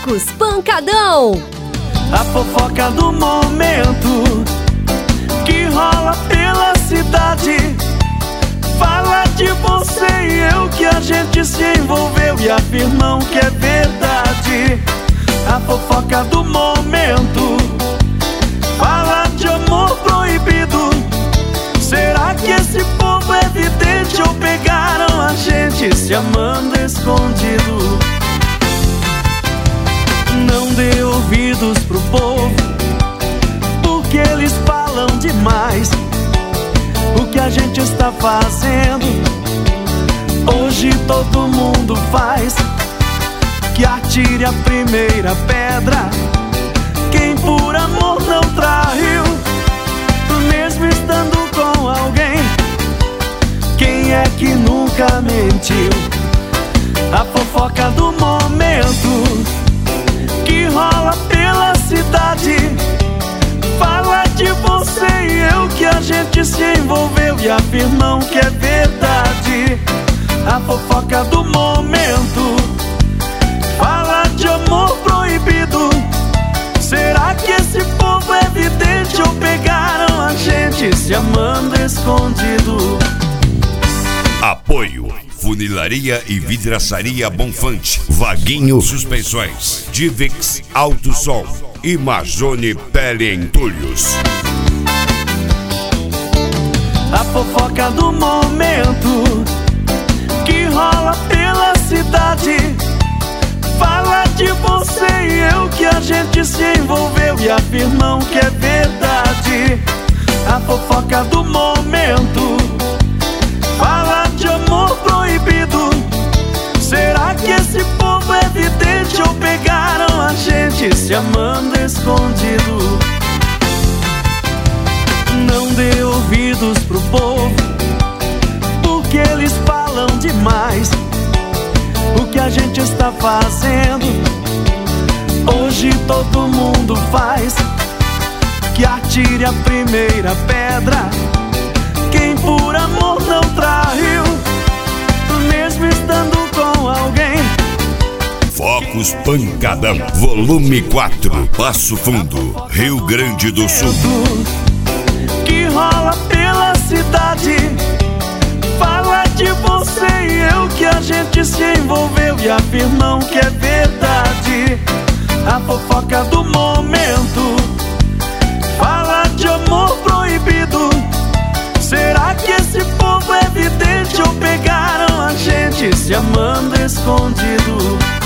Focos Pancadão. A fofoca do momento que rola pela cidade. Fala de você e eu, que a gente se envolveu e afirmam que é verdade. A fofoca do momento fala de amor proibido. Será que esse povo é vidente ou pegaram a gente se amando escondido? Não dê ouvidos pro povo, porque eles falam demais. O que a gente está fazendo hoje todo mundo faz. Que atire a primeira pedra quem por amor não traiu, mesmo estando com alguém. Quem é que nunca mentiu? A fofoca do momento que rola pela cidade. Fala de você e eu, que a gente se envolveu e afirmam que é verdade. A fofoca do momento fala de amor proibido. Será que esse povo é vidente ou pegaram a gente se amando escondido? Apoio: Funilaria e Vidraçaria Bonfante, Vaguinho Suspensões, Divix Alto Som e Majone Pele Entulhos. A fofoca do momento que rola pela cidade. Fala de você e eu, que a gente se envolveu e afirmam que é verdade. A fofoca do momento fala de amor proibido. Será que esse povo é vidente ou pegaram a gente se amando escondido? Não dê ouvidos pro povo, porque eles falam demais. O que a gente está fazendo hoje todo mundo faz. Que atire a primeira pedra quem por amor não traiu, mesmo estando com alguém. Focos Pancadão, volume 4, Passo Fundo, Rio Grande do Sul. Que rola pela cidade. Fala de você e eu, que a gente se envolveu e afirmam que é verdade. A fofoca do momento fala de amor proibido. Será que esse povo é vidente ou pegaram a gente se amando escondido?